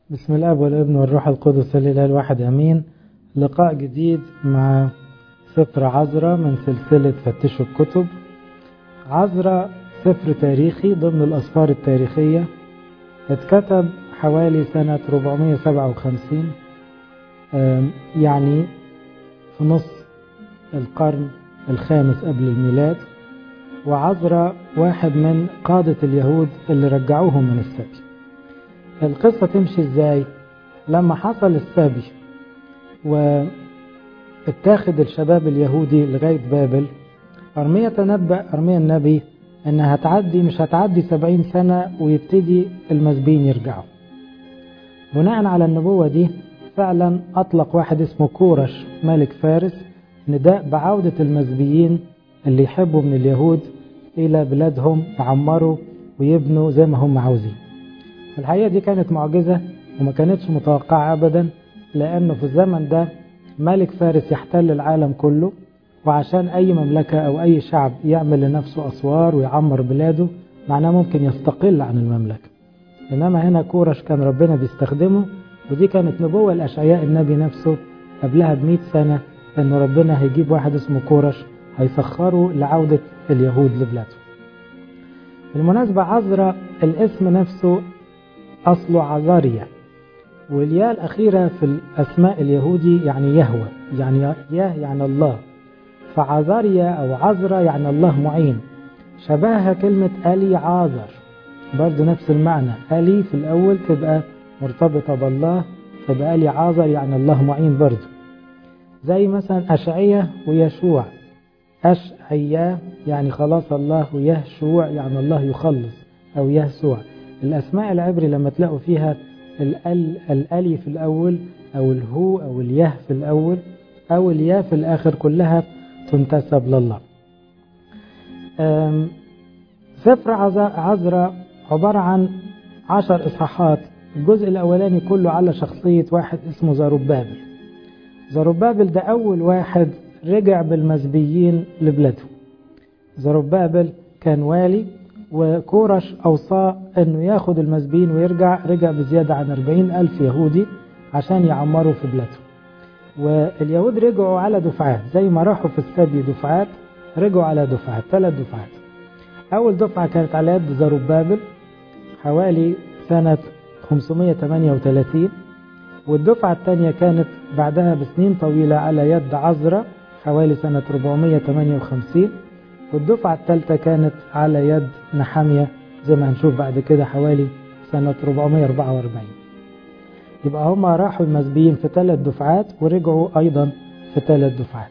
بسم الله والابن والروح القدس الإله الواحد أمين. لقاء جديد مع سفر عزرا من سلسلة فتشوا الكتب. عزرا سفر تاريخي ضمن الأسفار التاريخية، اتكتب حوالي سنة 457، يعني في نص القرن الخامس قبل الميلاد. وعزرا واحد من قادة اليهود اللي رجعوهم من السبي. القصة تمشي ازاي؟ لما حصل السبي واتاخد الشباب اليهودي لغاية بابل، أرميا تنبأ أرميا النبي انها مش هتعدي 70 سنة ويبتدي المسبيين يرجعوا. بناء على النبوة دي فعلا أطلق واحد اسمه كورش ملك فارس نداء بعودة المسبيين اللي يحبوا من اليهود إلى بلادهم يعمروا ويبنوا زي ما هم عاوزين. الحقيقة دي كانت معجزة وما كانتش متوقعة أبدا، لأنه في الزمن ده ملك فارس يحتل العالم كله، وعشان أي مملكة أو أي شعب يعمل لنفسه أسوار ويعمر بلاده معناه ممكن يستقل عن المملكة. إنما هنا كورش كان ربنا بيستخدمه، ودي كانت نبوة لأشعياء النبي نفسه قبلها ب100 سنة، أن ربنا هيجيب واحد اسمه كورش هيسخره لعودة اليهود لبلاده. بالمناسبة عزرا الاسم نفسه أصله عزاريا، والياء الأخيرة في الأسماء اليهودي يعني يهوى، يعني يعني الله، فعزاريا أو عزرا يعني الله معين، شبهها كلمة ألي عازر، برضو نفس المعنى. ألي في الأول تبقى مرتبطة بالله، تبقى ألي عازر يعني الله معين برضو. زي مثلا أشعية ويشوع، أشعية يعني خلاص الله، ويهشوع يعني الله يخلص أو يهسوع. الأسماء العبري لما تلاقوا فيها الألي في الأول أو الهو أو اليه في الأول أو الياء في الآخر كلها تنتسب لله. سفر عزرا عبارة عن 10 إصحاحات. الجزء الأولاني كله على شخصية واحد اسمه زربابل. زربابل ده أول واحد رجع بالمسبيين لبلاده. زربابل كان والي، وكورش أوصاه أنه ياخد المسبيين ويرجع. رجع بزيادة عن 40,000 يهودي عشان يعمروا في بلاده. واليهود رجعوا على دفعات، زي ما راحوا في السبي دفعات رجعوا على دفعات، 3 دفعات. أول دفعة كانت على يد زربابل حوالي سنة 538، والدفعة الثانية كانت بعدها بسنين طويلة على يد عزرا حوالي سنة 458، والدفعة الثالثة كانت على يد نحمية زي ما هنشوف بعد كده حوالي سنة 444. يبقى هما راحوا المسبيين في 3 دفعات ورجعوا أيضا في 3 دفعات.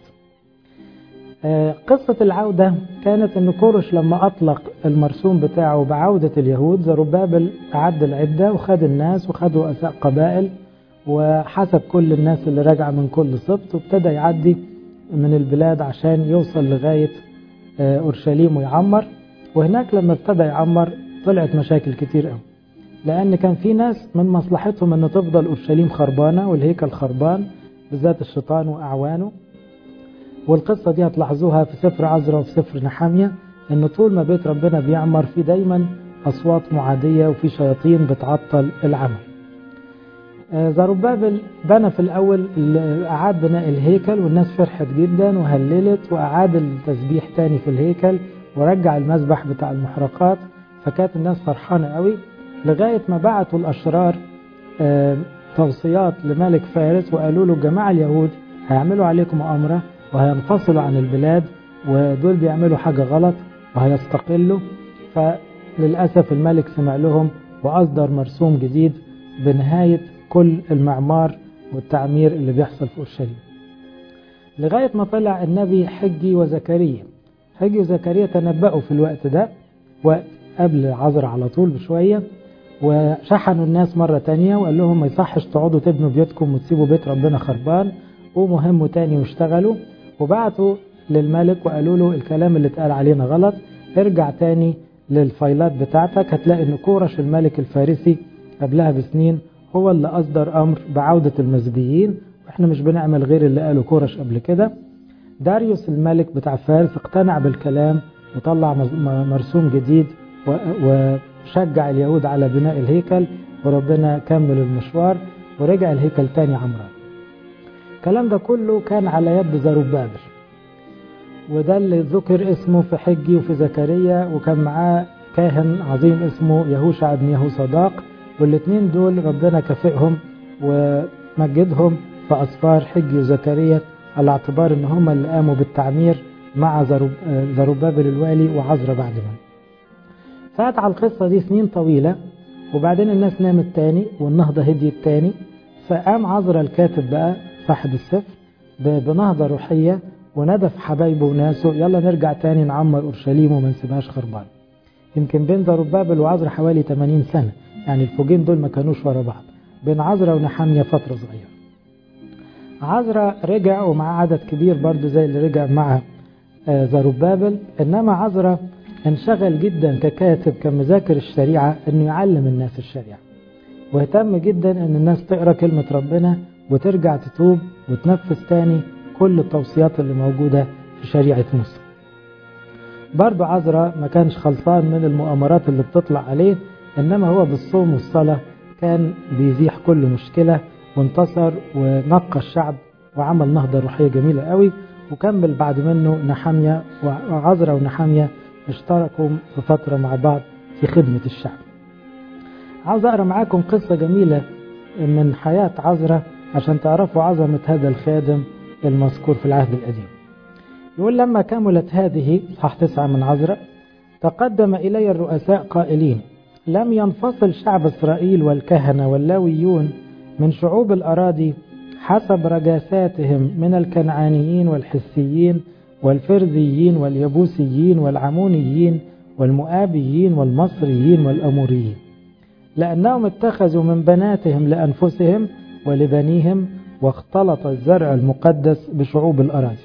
قصة العودة كانت أن كورش لما أطلق المرسوم بتاعه بعودة اليهود، زربابل أعد العدة وخد الناس وخد رؤساء قبائل وحسب كل الناس اللي راجعة من كل سبط، وابتدى يعدي من البلاد عشان يوصل لغاية أورشليم ويعمر. وهناك لما ابتدى يعمر طلعت مشاكل كتير قوي، لأن كان في ناس من مصلحتهم أن تفضل أورشليم خربانة والهيكل خربان، بالذات الشيطان وأعوانه. والقصة دي هتلاحظوها في سفر عزرا وفي سفر نحمية، أن طول ما بيت ربنا بيعمر في دايما أصوات معادية وفي شياطين بتعطل العمل. زربابل بنى في الأول، أعاد بناء الهيكل والناس فرحت جدا وهللت، وأعاد التسبيح تاني في الهيكل ورجع المسبح بتاع المحرقات، فكانت الناس فرحانة قوي. لغاية ما بعتوا الأشرار توصيات لملك فارس وقالوا له جماعة اليهود هيعملوا عليكم مؤامرة وهينفصلوا عن البلاد، ودول بيعملوا حاجة غلط وهيستقلوا. فللأسف الملك سمع لهم وأصدر مرسوم جديد بنهاية كل المعمار والتعمير اللي بيحصل في أورشليم. لغاية ما طلع النبي حجي وزكريا. حجي وزكريا تنبأوا في الوقت ده، وقبل عزرا على طول بشوية، وشحنوا الناس مرة تانية وقال لهم ما يصحش تقعدوا تبنوا بيوتكم وتسيبوا بيت ربنا خربان، ومهموا تاني واشتغلوا. وبعتوا للملك وقالوا له الكلام اللي اتقال علينا غلط، ارجع تاني للفايلات بتاعتك هتلاقي ان كورش الملك الفارسي قبلها بسنين هو اللي أصدر أمر بعودة المسبيين، وإحنا مش بنعمل غير اللي قاله كورش قبل كده. داريوس الملك بتاع فارس اقتنع بالكلام وطلع مرسوم جديد وشجع اليهود على بناء الهيكل، وربنا كمل المشوار ورجع الهيكل تاني عمران. الكلام ده كله كان على يد زربابل، وده اللي ذكر اسمه في حجي وفي زكريا، وكان معاه كاهن عظيم اسمه يهوشع بن يهوصداق، والاثنين دول ربنا كافئهم ومجدهم في أسفار حجي وزكريا على اعتبار ان هم اللي قاموا بالتعمير مع زربابل الوالي وعزرا بعد ما فات على القصة دي سنين طويلة. وبعدين الناس نامت تاني والنهضة هديت تاني، فقام عزرا الكاتب بقى صاحب السفر بنهضة روحية وندف حبايبه وناسه يلا نرجع تاني نعمر أورشليم وما نسيبهاش خربان. يمكن بين زربابل وعزرا حوالي 80 سنة، يعني الفوجين دول ما كانوش ورا بعض، بين عزرا ونحمية فترة صغيرة. عزرا رجع ومع عدد كبير برضو زي اللي رجع مع زربابل، إنما عزرا انشغل جدا ككاتب كمذاكر الشريعة انه يعلم الناس الشريعة، واهتم جدا ان الناس تقرأ كلمة ربنا وترجع تتوب وتنفذ تاني كل التوصيات اللي موجودة في شريعة موسى. برضو عزرا ما كانش خلصان من المؤامرات اللي بتطلع عليه، انما هو بالصوم والصلاة كان بيزيح كل مشكلة وانتصر ونقى الشعب وعمل نهضة روحية جميلة قوي. وكمل بعد منه نحمية، وعزرا ونحمية اشتركوا في فترة مع بعض في خدمة الشعب. عاوز أقرأ معاكم قصة جميلة من حياة عزرا عشان تعرفوا عظمة هذا الخادم المذكور في العهد القديم. يقول لما كملت هذه صح 9 من عزرا تقدم إلي الرؤساء قائلين لم ينفصل شعب إسرائيل والكهنة واللاويون من شعوب الأراضي حسب رجاساتهم من الكنعانيين والحسيين والفرذيين واليبوسيين والعمونيين والمؤابيين والمصريين والأموريين، لأنهم اتخذوا من بناتهم لأنفسهم ولبنيهم، واختلط الزرع المقدس بشعوب الأراضي.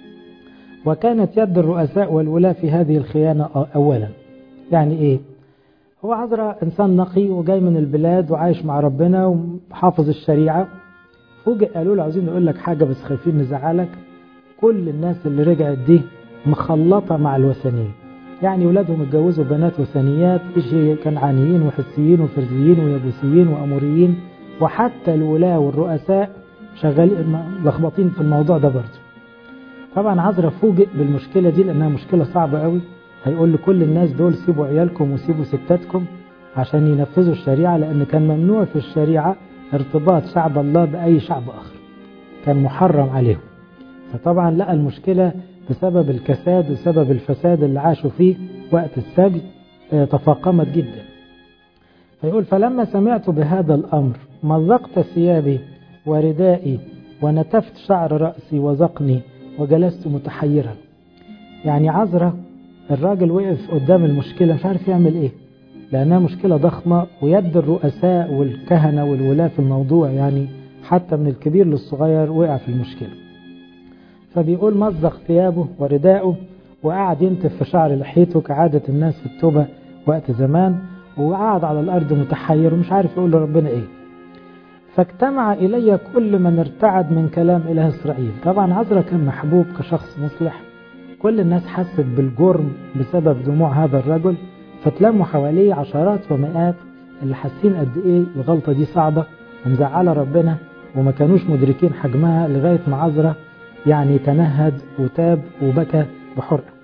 وكانت يد الرؤساء والولاة في هذه الخيانة أولا. يعني إيه؟ هو عزرا إنسان نقي وجاي من البلاد وعايش مع ربنا وحافظ الشريعة، فوجئ قالوا له عاوزين نقول لك حاجة بس خايفين نزعلك، كل الناس اللي رجعت دي مخلطة مع الوثنيين، يعني ولادهم اتجوزوا بنات وثنيات، إشي كنعانيين وحسيين وفرزيين ويبوسيين وأموريين، وحتى الولاة والرؤساء شغالين لخبطين في الموضوع ده برضه. طبعا عزرا فوجئ بالمشكلة دي لأنها مشكلة صعبة قوي. هيقول لكل الناس دول سيبوا عيالكم وسيبوا ستاتكم عشان ينفذوا الشريعة، لأن كان ممنوع في الشريعة ارتباط شعب الله بأي شعب آخر، كان محرم عليهم. فطبعا لقى المشكلة بسبب الكساد وسبب الفساد اللي عاشوا فيه وقت السبي تفاقمت جدا. فيقول فلما سمعت بهذا الأمر مزقت ثيابي وردائي ونتفت شعر رأسي وزقني وجلست متحيرا. يعني عزرا الراجل وقف قدام المشكلة مش عارف يعمل ايه، لأنها مشكلة ضخمة ويد الرؤساء والكهنة والولاة في الموضوع، يعني حتى من الكبير للصغير وقع في المشكلة. فبيقول مزق ثيابه ورداءه وقعد ينتف في شعر لحيته كعادة الناس في التوبة وقت زمان، وقعد على الأرض متحير ومش عارف يقول لربنا ايه. فاجتمع إلي كل من ارتعد من كلام إله إسرائيل. طبعا عزرا كان محبوب كشخص مصلح، كل الناس حست بالجرم بسبب دموع هذا الرجل، فتلموا حواليه عشرات ومئات اللي حاسين قد ايه الغلطة دي صعبة ومزعلة ربنا وما كانوش مدركين حجمها، لغاية ما عزرا يعني تنهد وتاب وبكى بحرقة.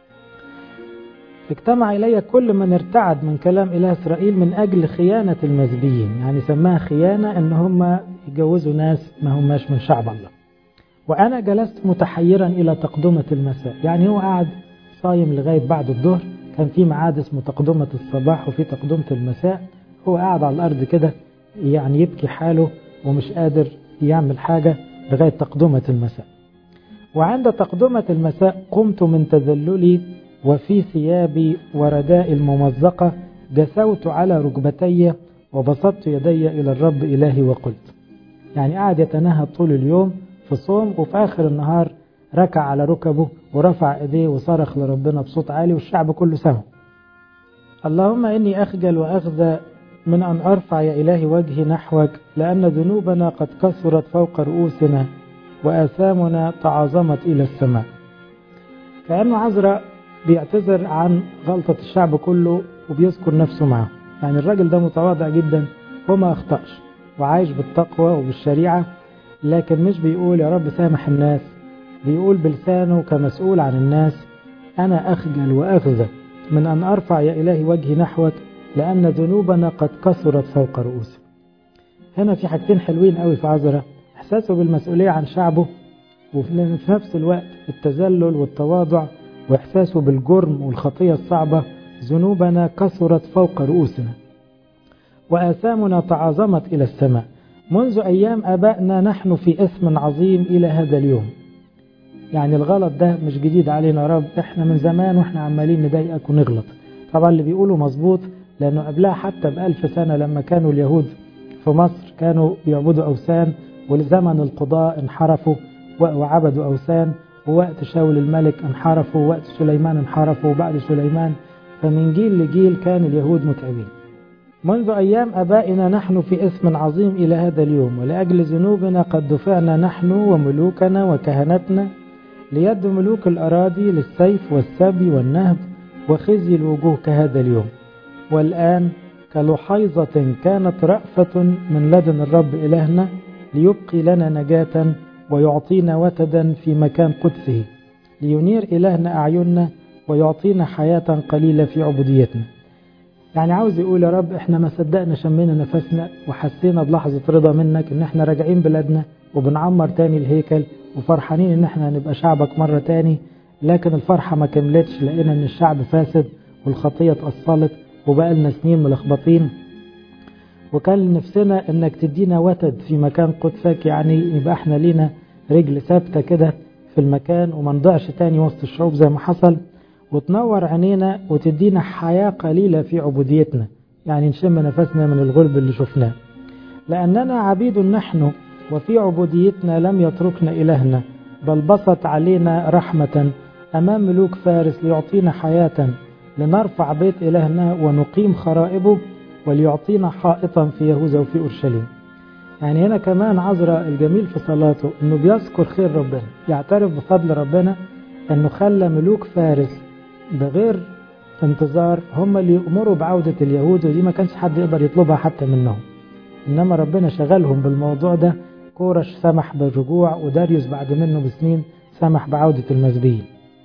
اجتمع إلي كل من ارتعد من كلام إله إسرائيل من أجل خيانة المزبيين، يعني سماها خيانة ان هم يجوزوا ناس ما هماش من شعب الله. وأنا جلست متحيرا إلى تقدمة المساء، يعني هو قاعد صايم لغاية بعد الظهر، كان في ميعاد اسمه تقدمة الصباح وفي تقدمة المساء، هو قاعد على الأرض كده يعني يبكي حاله ومش قادر يعمل حاجة لغاية تقدمة المساء. وعند تقدمة المساء قمت من تذللي وفي ثيابي وردائي الممزقة جسوت على ركبتي وبسطت يدي إلى الرب إلهي وقلت. يعني قاعد يتنهد طول اليوم في صوم، وفي آخر النهار ركع على ركبه ورفع ايديه وصرخ لربنا بصوت عالي والشعب كله سمع. اللهم إني أخجل وأخذى من أن أرفع يا إلهي وجهي نحوك، لأن ذنوبنا قد كثرت فوق رؤوسنا وآثامنا تعاظمت إلى السماء. كأنه عزرا بيعتذر عن غلطة الشعب كله وبيذكر نفسه معه. يعني الراجل ده متواضع جدا وما أخطأش وعايش بالتقوى وبالشريعة، لكن مش بيقول يا رب سامح الناس، بيقول بلسانه كمسؤول عن الناس أنا أخجل وأخزى من أن أرفع يا إلهي وجهي نحوك لأن ذنوبنا قد كثرت فوق رؤوسي. هنا في حاجتين حلوين قوي في عذرا، إحساسه بالمسؤولية عن شعبه، وفي نفس الوقت التذلل والتواضع، وإحساسه بالجرم والخطية الصعبة. ذنوبنا كثرت فوق رؤوسنا وآثامنا تعاظمت إلى السماء. منذ أيام آبائنا نحن في إثم عظيم إلى هذا اليوم. يعني الغلط ده مش جديد علينا يا رب، احنا من زمان واحنا عمالين نضايقك ونغلط. طبعا اللي بيقوله مظبوط، لأنه قبلها حتى ب1000 سنة لما كانوا اليهود في مصر كانوا بيعبدوا أوثان، ولزمن القضاء انحرفوا وعبدوا أوثان، ووقت شاول الملك انحرفوا، ووقت سليمان انحرفوا، وبعد سليمان، فمن جيل لجيل كان اليهود متعبين. منذ أيام أبائنا نحن في إثم عظيم إلى هذا اليوم، ولأجل ذنوبنا قد دفعنا نحن وملوكنا وكهنتنا ليد ملوك الأراضي للسيف والسبي والنهب وخزي الوجوه كهذا اليوم. والآن كلحيظة كانت رأفة من لدن الرب إلهنا ليبقي لنا نجاة ويعطينا وتدا في مكان قدسه، لينير إلهنا أعيننا ويعطينا حياة قليلة في عبوديتنا. يعني عاوز يقول يا رب احنا ما صدقنا شمينا نفسنا وحسينا بلحظة رضا منك ان احنا راجعين بلادنا وبنعمر تاني الهيكل وفرحانين ان احنا هنبقى شعبك مرة تاني، لكن الفرحة ما كملتش، لقينا ان الشعب فاسد والخطية اتأصلت وبقى لنا سنين ملخبطين، وكان نفسنا انك تدينا وتد في مكان قدسك، يعني يبقى احنا لينا رجل ثابتة كده في المكان وما نضيعش تاني وسط الشعوب زي ما حصل، وتنور عينينا وتدينا حياة قليلة في عبوديتنا، يعني نشم نفسنا من الغلب اللي شفناه. لأننا عبيد نحن وفي عبوديتنا لم يتركنا إلهنا، بل بسط علينا رحمة أمام ملوك فارس ليعطينا حياة، لنرفع بيت إلهنا ونقيم خرائبه، وليعطينا حائطا في يهوذا وفي أورشليم. يعني هنا كمان عذرا الجميل في صلاته أنه بيذكر خير ربنا، يعترف بفضل ربنا أنه خلى ملوك فارس بغير انتظار هم اللي يأمروا بعودة اليهود، ودي ما كانش حد يقدر يطلبها حتى منهم، إنما ربنا شغلهم بالموضوع ده. كورش سمح بالرجوع، وداريوس بعد منه بسنين سمح بعودة المسبيين.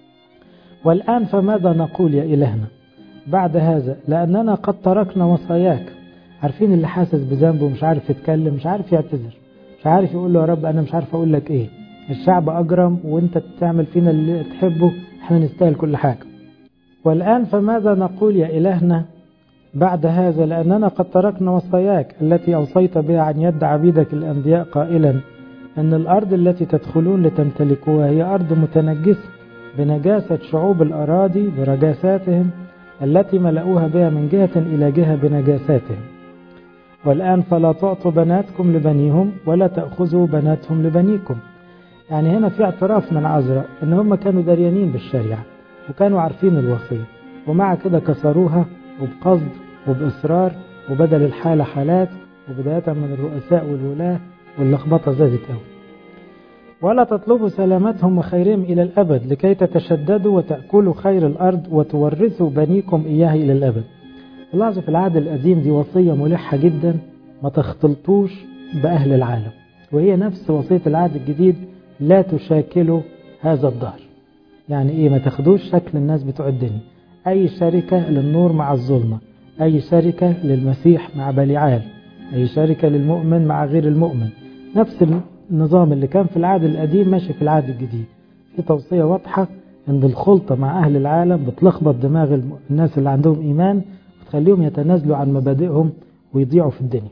والآن فماذا نقول يا إلهنا بعد هذا؟ لأننا قد تركنا وصاياك. عارفين اللي حاسس بذنبه ومش عارف يتكلم، مش عارف يعتذر، مش عارف يقول له يا رب أنا مش عارف أقول لك إيه، الشعب أجرم وإنت تعمل فينا اللي تحبه، إحنا نستاهل كل حاجة. والآن فماذا نقول يا إلهنا بعد هذا؟ لأننا قد تركنا وصاياك التي أوصيت بها عن يد عبيدك الأنبياء قائلا أن الأرض التي تدخلون لتمتلكوها هي أرض متنجسة بنجاسة شعوب الأراضي برجاساتهم التي ملأوها بها من جهة إلى جهة بنجاساتهم. والآن فلا تعطوا بناتكم لبنيهم ولا تأخذوا بناتهم لبنيكم. يعني هنا في اعتراف من عذرا أن هم كانوا دريانين بالشريعة وكانوا عارفين الوصية، ومع كده كسروها وبقصد وبإصرار، وبدل الحالة حالات، وبداية من الرؤساء والولاة، واللخبطة زادت قوي. ولا تطلبوا سلامتهم وخيرهم إلى الأبد لكي تتشددوا وتأكلوا خير الأرض وتورثوا بنيكم إياه إلى الأبد. لاحظوا في العهد القديم دي وصية ملحة جدا، ما تختلطوش بأهل العالم، وهي نفس وصية العهد الجديد، لا تشاكلوا هذا الدهر. يعني إيه؟ ما تاخدوش شكل الناس بتوع الدنيا، أي شركة للنور مع الظلمة، أي شركة للمسيح مع بليعال، أي شركة للمؤمن مع غير المؤمن. نفس النظام اللي كان في العهد القديم ماشي في العهد الجديد. في توصية واضحة أن الخلطة مع أهل العالم بتلخبط دماغ الناس اللي عندهم إيمان وتخليهم يتنازلوا عن مبادئهم ويضيعوا في الدنيا.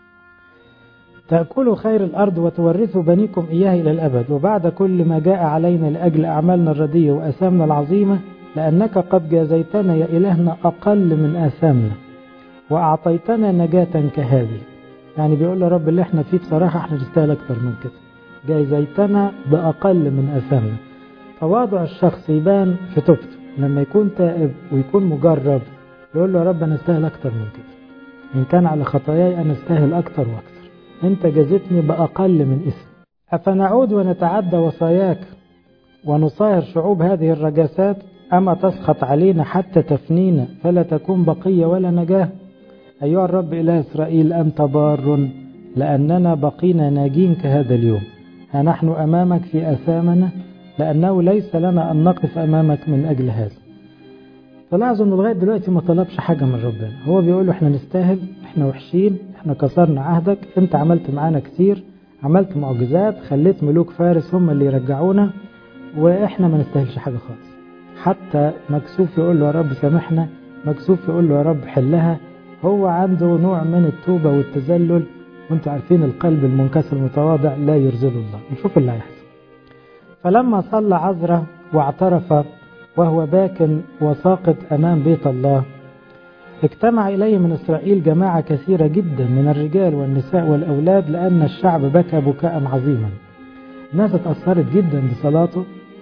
تأكلوا خير الأرض وتورثوا بنيكم إياه إلى الأبد. وبعد كل ما جاء علينا لأجل أعمالنا الردية وأثامنا العظيمة، لأنك قد جازيتنا يا إلهنا أقل من آثامنا وأعطيتنا نجاة كهذه. يعني بيقول له رب اللي احنا فيه بصراحة احنا نستاهل أكتر من كده، جازيتنا بأقل من آثامنا. تواضع الشخص يبان في توبته لما يكون تائب ويكون مجرب، يقول له يا رب أنا استاهل أكتر من كده، إن كان على خطاياي أنا استاهل أكتر وأكتر، أنت جازتني بأقل من اسم. أفنعود ونتعدى وصاياك ونصاهر شعوب هذه الرجاسات؟ أما تسخط علينا حتى تفنينا فلا تكون بقية ولا نجاة؟ أيها الرب إله إسرائيل أنت بار، لأننا بقينا ناجين كهذا اليوم. ها نحن أمامك في آثامنا، لأنه ليس لنا أن نقف أمامك من أجل هذا. فلاحظوا أنه لغاية دلوقتي ما طلبش حاجة من ربنا. هو بيقول له احنا نستاهل، احنا وحشين، احنا كسرنا عهدك، انت عملت معانا كتير، عملت معجزات، خليت ملوك فارس هم اللي يرجعونا، واحنا ما نستاهلش حاجة خالص. حتى مكسوف يقول له يا رب سامحنا، مكسوف يقول له يا رب حلها. هو عنده نوع من التوبة والتذلل، وانتوا عارفين القلب المنكسر المتواضع لا يرزله الله. نشوف اللي هيحصل. فلما صلى عذرا واعترف وهو باك وساقط أمام بيت الله، اجتمع إليه من إسرائيل جماعة كثيرة جدا من الرجال والنساء والأولاد، لأن الشعب بكى بكاء عظيما. الناس اتأثرت جدا بصلاته،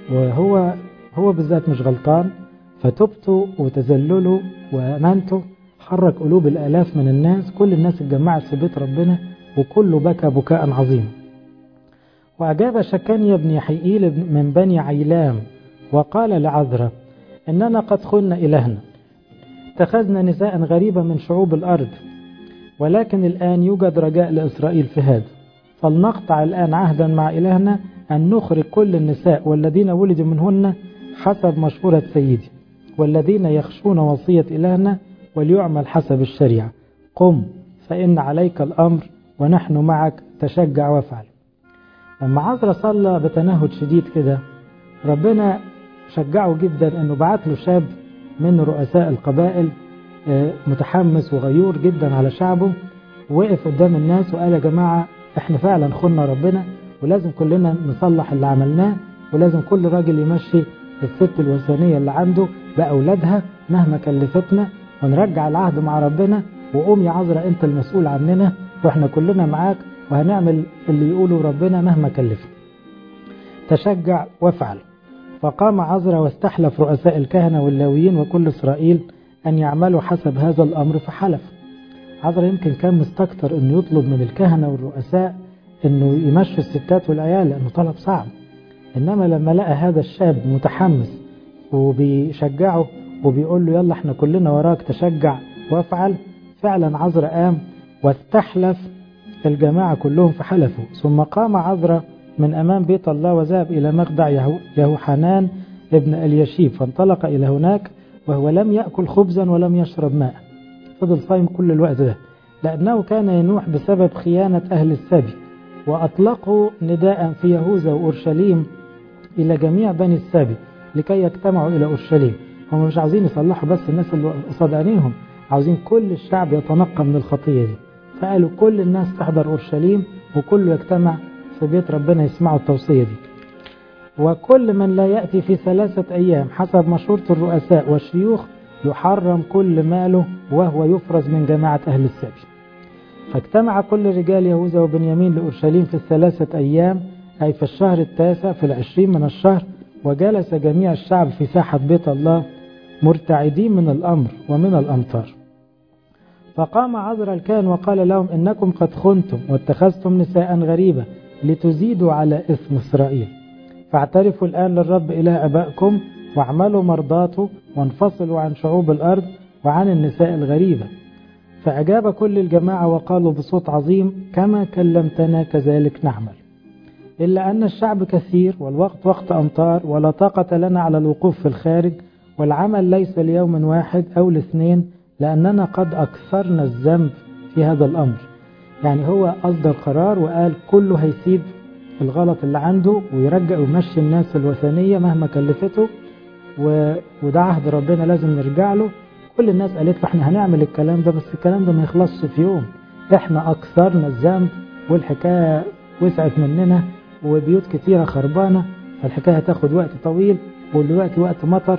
وهو بالذات مش غلطان، فتوبته وتذلله وأمانته حرك قلوب الآلاف من الناس. كل الناس اتجمعت في بيت ربنا وكله بكى بكاء عظيما. وأجاب شكانيا بن يحيئيل من بني عيلام وقال لعذرا إننا قد خلنا إلهنا، اتخذنا نساء غريبة من شعوب الأرض، ولكن الآن يوجد رجاء لإسرائيل في هذا، فلنقطع الآن عهدا مع إلهنا أن نخرج كل النساء والذين ولدوا منهن حسب مشورة سيدي، والذين يخشون وصية إلهنا، وليعمل حسب الشريعة. قم فإن عليك الأمر ونحن معك، تشجع وافعل. لما عذرا صلى بتنهد شديد كده، ربنا شجعه جدا انه بعت له شاب من رؤساء القبائل متحمس وغيور جدا على شعبه، وقف قدام الناس وقال يا جماعة احنا فعلا خلنا ربنا، ولازم كلنا نصلح اللي عملناه، ولازم كل راجل يمشي الست الوثنية اللي عنده بأولادها مهما كلفتنا، ونرجع العهد مع ربنا. وقوم يا عذرا انت المسؤول عننا، واحنا كلنا معاك، وهنعمل اللي يقوله ربنا مهما كلفنا. تشجع وافعل. فقام عذرا واستحلف رؤساء الكهنة واللاويين وكل إسرائيل أن يعملوا حسب هذا الأمر، فحلف. عذرا يمكن كان مستكتر أنه يطلب من الكهنة والرؤساء أنه يمشوا الستات والعيال لأنه طلب صعب، إنما لما لقى هذا الشاب متحمس وبيشجعه وبيقول له يلا احنا كلنا وراك، تشجع وافعل، فعلا عذرا قام واستحلف الجماعة كلهم فحلفوا. ثم قام عذرا من أمام بيت الله وذهب إلى مخدع يهوحنان ابن اليشيب، فانطلق إلى هناك وهو لم يأكل خبزا ولم يشرب ماء. فضل صايم كل الوقت ده، لأنه كان ينوح بسبب خيانة أهل السبي. وأطلقوا نداء في يهوذا وأورشليم إلى جميع بني السبي لكي يجتمعوا إلى أورشليم. هم مش عاوزين يصلحوا بس الناس اللي قصاد عينيهم، عاوزين كل الشعب يتنقى من الخطية دي. فقالوا كل الناس تحضر أورشليم وكله يجتمع في بيت ربنا يسمعوا التوصية دي. وكل من لا يأتي في 3 أيام حسب مشورة الرؤساء والشيوخ يحرم كل ماله وهو يفرز من جماعة أهل السبي. فاجتمع كل رجال يهوذا وبنيامين لأورشليم في 3 أيام، أي في الشهر 9 في 20 من الشهر. وجلس جميع الشعب في ساحة بيت الله مرتعدين من الأمر ومن الأمطار. فقام عذرا الكاهن وقال لهم إنكم قد خنتم واتخذتم نساء غريبة لتزيدوا على إثم إسرائيل، فاعترفوا الآن للرب إله أبائكم واعملوا مرضاته، وانفصلوا عن شعوب الأرض وعن النساء الغريبة. فأجاب كل الجماعة وقالوا بصوت عظيم كما كلمتنا كذلك نعمل، إلا أن الشعب كثير والوقت وقت أمطار، ولا طاقة لنا على الوقوف في الخارج، والعمل ليس ليوم واحد أو ل2، لأننا قد أكثرنا الذنب في هذا الأمر. يعني هو أصدر قرار وقال كله هيسيب الغلط اللي عنده ويرجع ويمشي الناس الوثنية مهما كلفته، وده عهد ربنا لازم نرجع له. كل الناس قالت له احنا هنعمل الكلام ده، بس الكلام ده ما يخلصش في يوم، احنا أكثرنا الذنب والحكاية وسعت مننا وبيوت كتيرة خربانة، فالحكاية هتاخد وقت طويل، والوقت وقت مطر.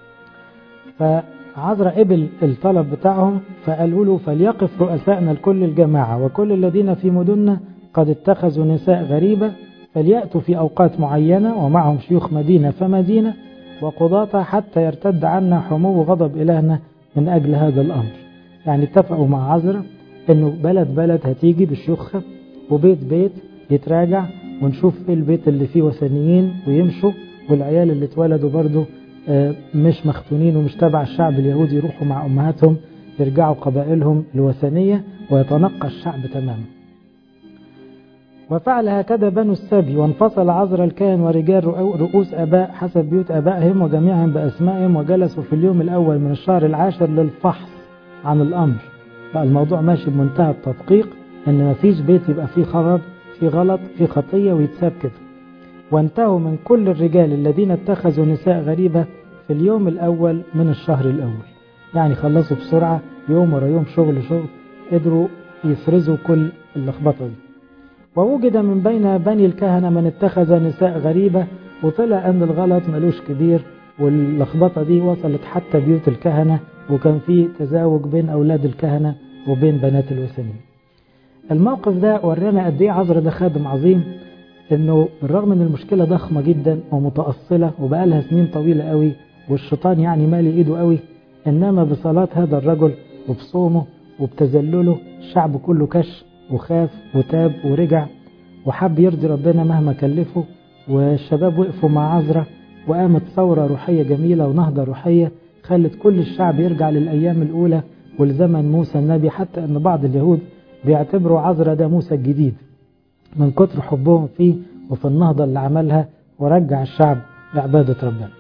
فعذرا قبل الطلب بتاعهم، فقالوا له فليقف رؤسائنا لكل الجماعة وكل الذين في مدننا قد اتخذوا نساء غريبة، فليأتوا في أوقات معينة ومعهم شيوخ مدينة فمدينة وقضاة حتى يرتد عنا حمو غضب إلهنا من أجل هذا الأمر. يعني اتفقوا مع عذرا انه بلد هتيجي بشيوخها وبيت بيت يتراجع، ونشوف ايه البيت اللي فيه وثنيين ويمشوا، والعيال اللي اتولدوا برضو مش مختونين ومش تبع الشعب اليهودي يروحوا مع أمهاتهم يرجعوا قبائلهم الوثنية ويتنقى الشعب تماما. وفعل هكذا بنو السبي، وانفصل عذرا الكاهن ورجال رؤوس آباء حسب بيوت آبائهم وجميعهم بأسمائهم، وجلسوا في اليوم الأول من الشهر العاشر للفحص عن الأمر. بقى الموضوع ماشي بمنتهى التدقيق، إن مفيش بيت يبقى فيه خراب، فيه غلط، فيه خطية ويتساب كده. وانتهوا من كل الرجال الذين اتخذوا نساء غريبة في اليوم الأول من الشهر الأول. يعني خلصوا بسرعة، يوم ورا يوم، شغل، قدروا يفرزوا كل اللخبطة دي. ووجد من بين بني الكهنة من اتخذ نساء غريبة، وطلع أن الغلط ملوش كبير، واللخبطة دي وصلت حتى بيوت الكهنة، وكان في تزاوج بين أولاد الكهنة وبين بنات الوثنيين. الموقف ده ورانا قد ايه عذرا ده خادم عظيم، انه بالرغم ان المشكلة ضخمة جدا ومتأصلة وبقالها سنين طويلة قوي، والشيطان يعني مالي ايده قوي، انما بصلاة هذا الرجل وبصومه وبتذلله الشعب كله كش وخاف وتاب ورجع وحب يرضي ربنا مهما كلفه. والشباب وقفوا مع عذرا، وقامت ثورة روحية جميلة ونهضة روحية خلت كل الشعب يرجع للأيام الأولى ولزمن موسى النبي، حتى أن بعض اليهود بيعتبروا عذرا ده موسى الجديد من كتر حبهم فيه وفي النهضة اللي عملها ورجع الشعب لعبادة ربنا.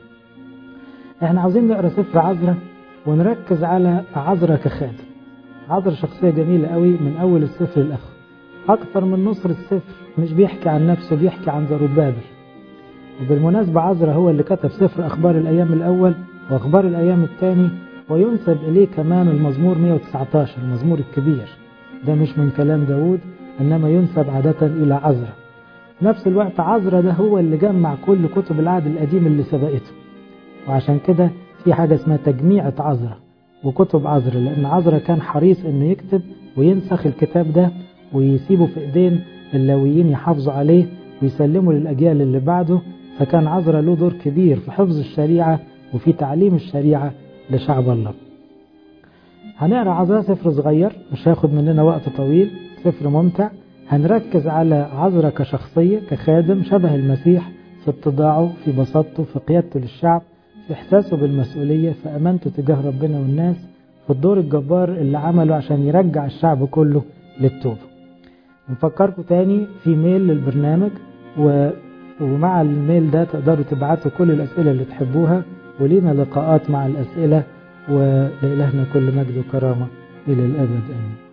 احنا عاوزين نقرأ سفر عذرا ونركز على عذرا كخادم. عذرا شخصية جميلة قوي من أول السفر الأخر، أكثر من نصر السفر مش بيحكي عن نفسه، بيحكي عن زروبابل. وبالمناسبة عذرا هو اللي كتب سفر أخبار الأيام الأول وأخبار الأيام الثاني، وينسب إليه كمان المزمور 119 المزمور الكبير ده، مش من كلام داود إنما ينسب عادة إلى عذرا. في نفس الوقت عذرا ده هو اللي جمع كل كتب العهد القديم اللي سبقته، وعشان كده في حاجة اسمها تجميعة عذرا وكتب عذرا، لأن عذرا كان حريص إنه يكتب وينسخ الكتاب ده ويسيبه في إيدين اللاويين يحافظوا عليه ويسلموا للأجيال اللي بعده. فكان عذرا له دور كبير في حفظ الشريعة وفي تعليم الشريعة لشعب الله. هنقرأ عذرا، سفر صغير مش هياخد مننا وقت طويل، سفر ممتع. هنركز على عذرا كشخصية كخادم شبه المسيح، في اتضاعه، في بساطته، في قيادته للشعب، في إحساسه بالمسؤولية، في أمانته تجاه ربنا والناس، في الدور الجبار اللي عمله عشان يرجع الشعب كله للتوبة. نفكركم تاني في ميل للبرنامج، ومع الميل ده تقدروا تبعتوا كل الأسئلة اللي تحبوها، ولينا لقاءات مع الأسئلة، ولإلهنا كل مجد وكرامة إلى الأبد آمين.